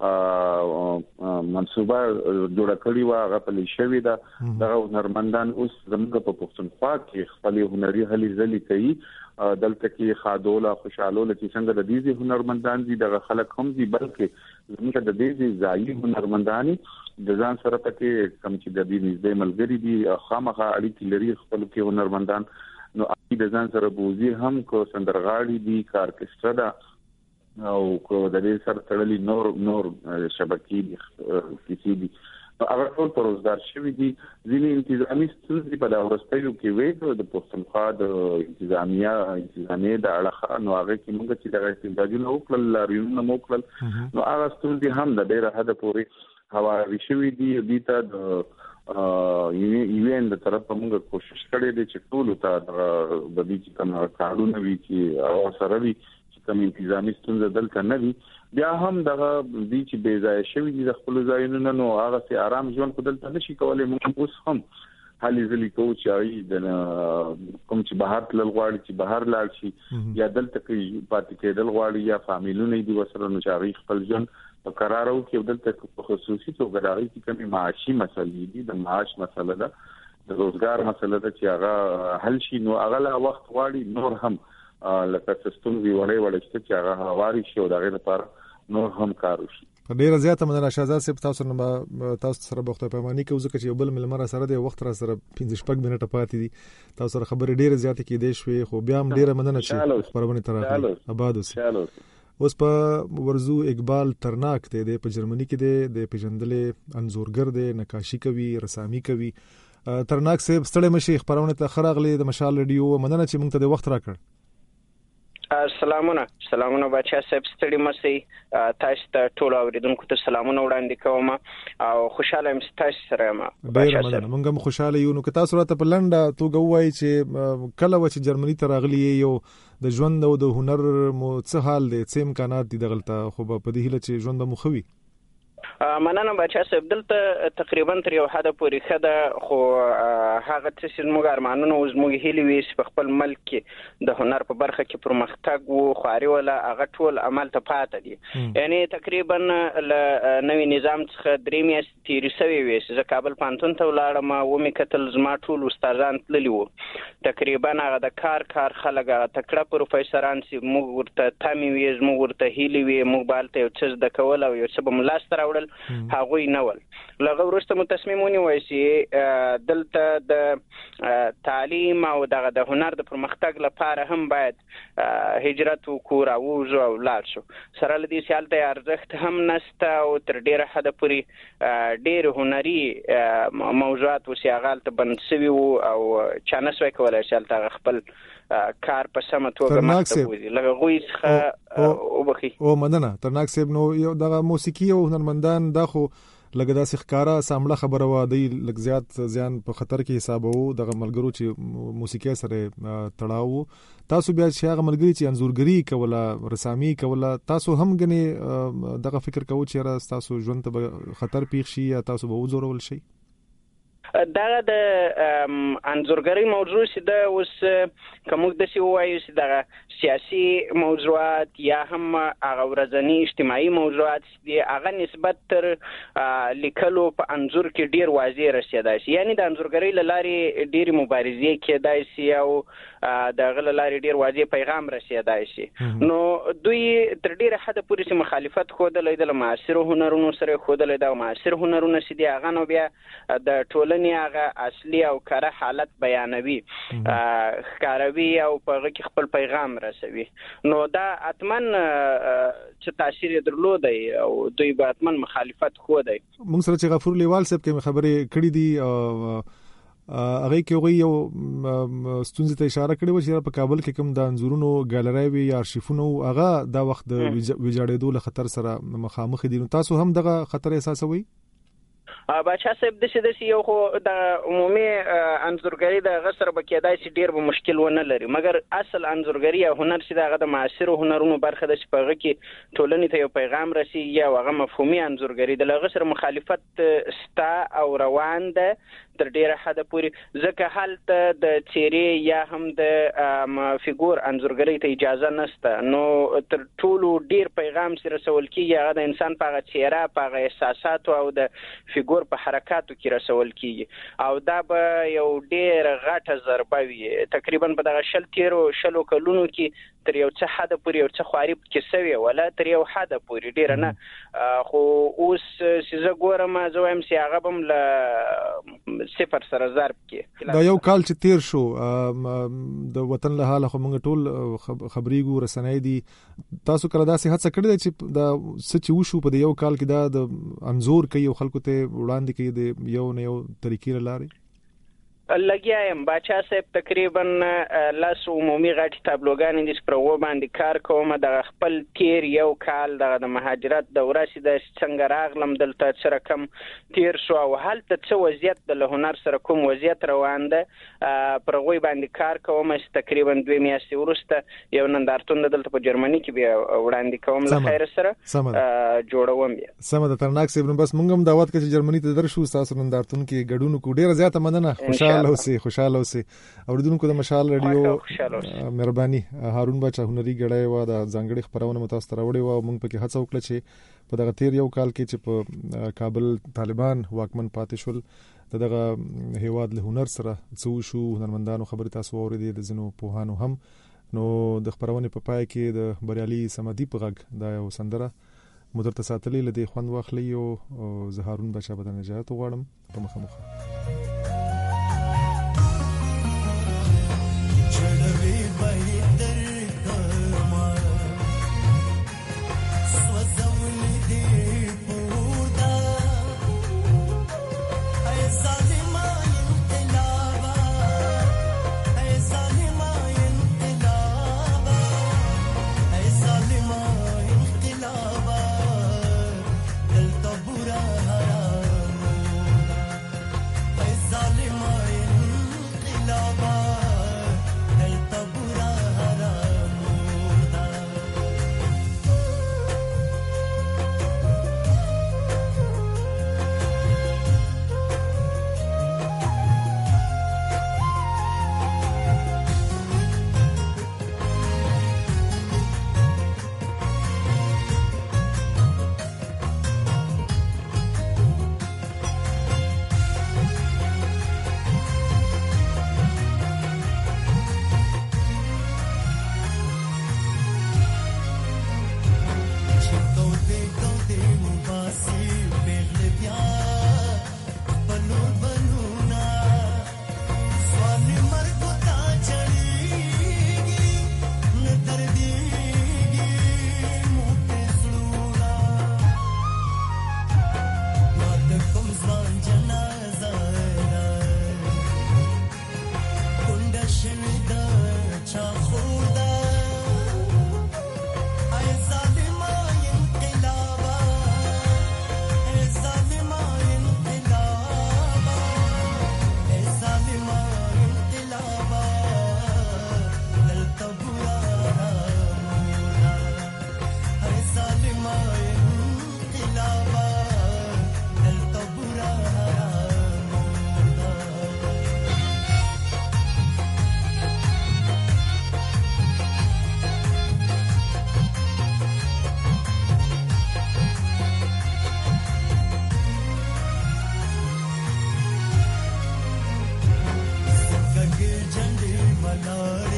منصوبه جوړ کړی و هغه په لشي دا د هنرمندان اوس زموږ په پښتونخوا کې خپل هنري هلي ځلي کوي دلته کې خادوله خوشاله چې څنګه د دې هنرمندان دي د خلک هم دي بلکې زموږ د دې ځایي هنرمندان د ځان سره پکې کم چې د دې نږدې ملګری دي خامخا اړیکې لري خپل کې هنرمندان نو د ځان سره بوزي هم کو سندرغاړي دي کارکسټرا دا او کو د دې سره تړلي نور نور شبکې کیسې دي هغه ټول پروزګار شوی دي ځینې انتظامی ستونزې په داورستیو کې وې د پښتونخوا د انتظامیه انتظامیه د اړه نو هغه کې موږ چې د احتجاجونو وکړل لاریونونه وکړل نو هغه ستونزې هم د ډېر حد پورې هواري شوی دي د ته د یوین د طرف موږ کوشش کړې دي چې ټول ته د دې چې کوم کارونه وي چې او سره وي کوم انتظامی ستونزې دلته نه وي بیا هم دغه دي چې بې ځای شوی دي د خپل ځایونو نو هغه سي آرام ژوند خو دلته نشي کولای موږ اوس هم حالي ځلې کوو چې ای د کوم چې بهر تل غواړي چې بهر لاړ شي یا دلته کې پاتې کېدل غواړي یا فامیلونه دي وسره نو چې خپل ژوند په قرارو کې دلته په خصوصي توګه راغلي چې کومي معاشي مسلې دي د معاش مسله ده د روزګار مسله ده چې هغه حل شي نو هغه لا وخت غواړي نور هم لکه سیستم وی وړي وړي چې هغه هواري شي او دغه لپاره نور هم کار وشي. ډیره زیاته مننه شهزاد صاحب تاسو نه تاسو سره په خپل پیمانه کې وزکه چې بل ملمر سره د وخت را سره پنځه شپږ منټه پاتې دي تاسو سره خبرې ډیره زیاته کې دي شوې خو بیا هم ډیره مننه چې خبرونه ترغلي آباد اوسه. اوس په ورزو اقبال ترناک ته د په جرمني کې دی د پیژندلې انزورګر دی نقاشي کوي رسامي کوي. ترناک صاحب ستړي مشي خبرونه ته خراغلي د مشال رادیو مننه چې موږ ته د وخت راکړ. سلامونه سلامونه بچا صاحب ستړي مشي تاسو ته ټول اوریدونکو ته سلامونه وړاندې کوم او خوشاله یم تاسو سره ما بچا صاحب. موږ هم خوشاله یو نو که تاسو راته په لنډه توګه وایي چې کله و چې جرمني ته راغلی یو د ژوند او د هنر مو څه حال دی څه امکانات دي دغلته خو په دې هیله چې ژوند مو خوي. مننه بچا صاحب دلته تقریبا تر یو حد پورې خده خو هغه څه موږ ارمانونه او موږ هیلې وې په خپل ملک کې د هنر په برخه کې پرمختګ وو خواري ولا هغه ټول عمل ته پاتې دي. یعنی تقریبا ل نوې نظام څخه درې میاشتې تیرې شوې وې زه کابل پانتون ته ولاړم او مې کتل زما ټول استادان تللي وو تقریبا هغه د کار کار خلک هغه تکړه پروفیسوران چې موږ ورته تامي وې موږ ورته هیلې وې موږ بالته یو څه د کول او یو څه به ملاس تر وړل هغوی نول. لغه ورسته مو تصمیم ونیوي چې دلته د تعلیم او د هنر د پرمختګ لپاره هم باید هجرت وکړو او وځو او لاړ شو. سره لدی سیال ته ارزښت هم نسته او تر ډیره حد پورې ډیر هنري موضوعات وسیاغال ته بنسوي او چانس وکولای شي ته خپل کار په سمه توګه مخته وځي. لکه غوي څخه او بخي او مننه ترناک صاحب نو یو د موسیقي او هنرمندان دا خو لکه داسې ښکارا سامله خبره و دی لږ زیات زیان په خطر کې حساب وو دغه ملګرو چې موسیقي سره تړاو تاسو بیا چې هغه ملګری چې انزورګری کوله رسامي کوله تاسو هم غني دغه فکر کوو چې تاسو ژوند ته خطر پیښ شي یا تاسو به وزورول شي. دا د انزورګری موضوع چې دا اوس کوم د سی وایي چې دا سیاسي موضوعات یا هم هغه ورځنی اجتماعي موضوعات دي هغه نسبت تر لیکلو په انزور کې ډیر واضح رسیدای شي. یعنی د انزورګری لارې ډیر مبارزې کېدای شي او د غل لارې ډیر واضح پیغام رسیدای شي. نو دوی تر ډیره حد پورې چې مخالفت خوده د معاصر هنرونو سره خوده د معاصر هنرونو چې دی هغه نو بیا د ټولنې هغه اصلي او کره حالت بیانوي ښکاروي او په هغه کې خپل پیغام رسوي. نو دا اتمن چې تاثیر درلودي او دوی به اتمن مخالفت خوده. موږ سره چې غفور لیوال صاحب کې خبرې کړې دي هغه کې وغي یو ستونزې ته اشاره کړې و چې په کابل کې کوم د انزورونو ګالری وی یا ارشیفونو هغه دا وخت د ویجاړېدو له خطر سره مخامخ دي. تاسو هم دغه خطر احساسوي؟ بچا صاحب د څه د یو خو د عمومي انزورګری د غسر بکیدای شي ډیر به مشکل ونه لري مګر اصل انزورګری او هنر چې دغه د معاصر هنرونو برخه د شپږه کې ټولنې ته یو پیغام رسي یا هغه مفهومي انزورګری د غسر مخالفت ستا او روان ده تر ډیره حد پورې ځکه حالت د چیرې یا هم د فیګور انزورګری ته اجازه نشته. نو تر ټولو ډیر پیغام سره رسول کیږي هغه د انسان په چهره په احساسات او د فیګور په حرکاتو کې رسول کیږي او دا به یو ډیر غټه ضربه وي. تقریبا په دغه شل تیرو شلو کلونو کې تر یو څه حد پورې یو څه خواري کې سوي ولا تر یو حد پورې ډیر نه خو اوس چې زه ګورم زه وایم چې هغه بم ل صفر سره ضرب کې دا یو کال چې تیر شو د وطن له حاله خو موږ ټول خبريګو رسنۍ دي. تاسو کله داسې هڅه کړې چې دا سچ وشو په یو کال کې دا د انزور کوي او خلکو ته وړاندې کوي د یو نه یو طریقې لاري لګیایم. باچا صاحب تقریبا لاس عمومي غټ تابلوګان دي پر و باندې کار کوم د خپل تیر یو کال د مهاجرت دوره چې د څنګه راغلم دلته سره کم تیر شو او حالت څه وضعیت د هنر سره کوم وضعیت روان ده پر غوي باندې کار کوم چې تقریبا دوه میاشتې ورسته یو نندارتون دلته په جرمني کې بیا وړاندې کوم له خیر سره جوړوم بیا سم د ترناک صاحب بس موږ هم دعوت کوي چې جرمني ته درشو تاسو نندارتون کې ګډون کو ډیره زیاته مننه. خوشاله خوشاله اوسئ خوشاله اوسئ. اوریدونکو د مشال رادیو مهرباني هارون بچا هنري غړای و د ځانګړي خبرونه متاثر وړي و موږ پکې هڅه وکړه چې په دغه تیر یو کال کې چې په کابل طالبان واکمن پاتې شول دغه هیواد له هنر سره څو شو هنرمندانو خبرې تاسو اوریدې د زنو پوهانو هم نو د خبرونه په پای کې د بریالي سمدي په غږ دا یو سندره مدرته ساتلې لدی خوند واخلي او زهارون بچا بدن نجات غواړم په مخه مخه چړوي به در کما سوزول دي پوردا اي ظالما انقلابا اي ظالما انقلابا اي ظالما انقلابا دل تبورا حرام اي ظالما انقلابا Lord